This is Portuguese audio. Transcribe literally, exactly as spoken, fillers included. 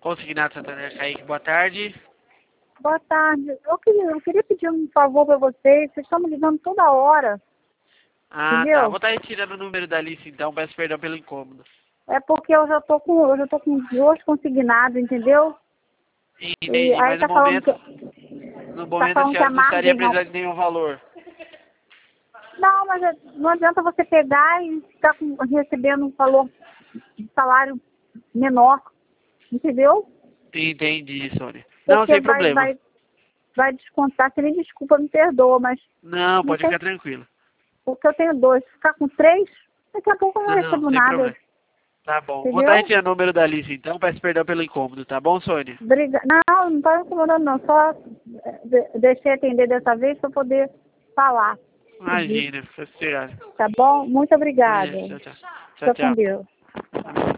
Consignado Santander Kaique, boa tarde. Boa tarde. Eu queria, eu queria pedir um favor para vocês. Vocês estão me ligando toda hora, Ah, entendeu? tá. Vou estar retirando o número da lista, então. Peço perdão pelo incômodo. É porque eu já tô com, eu já tô com dois consignados, entendeu? Entendi, E aí mas no tá falando momento, que no tá momento a falando que a senhora não estaria margem não. precisando de nenhum valor. Não, mas é- não adianta você pegar e ficar com- recebendo um valor de salário menor, entendeu? Entendi, Sônia. Não, Porque sem vai, problema. vai, vai descontar. Você nem desculpa, me perdoa, mas Não, não pode tem. ficar tranquilo. Porque eu tenho dois. Se ficar com três, daqui a pouco eu não Não, recebo sem nada, problema. Tá bom. Vou estar entendeu? retirando o número da lista, então. Peço perdão pelo incômodo, tá bom, Sônia? Briga... Não, não está incomodando não. Só eh, de- deixei atender dessa vez para poder falar. Pedir. Imagina, foi senhora. Tá bom? Muito obrigada. Beleza, tchau, tchau. Tchau, Fica com tchau. Deus. Amém.